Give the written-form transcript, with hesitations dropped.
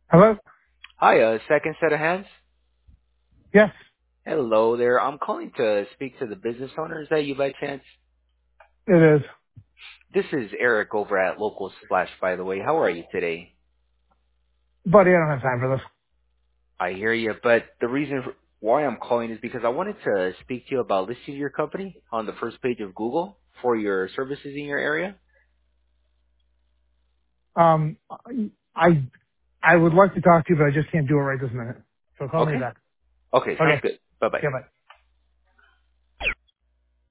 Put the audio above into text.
Hello? Hi, second set of hands. Yes, Hello there. I'm calling to speak to the business owner. Is that you by chance? it is. This is Eric over at Local Splash, by the way. How are you today? Buddy, I don't have time for this. I hear you, but the reason why I'm calling is because I wanted to speak to you about listing your company on the first page of Google for your services in your area. Um, I I would like to talk to you, but I just can't do it right this minute. So call me Okay. back. Okay, sounds Okay. good. Bye-bye. Yeah, bye.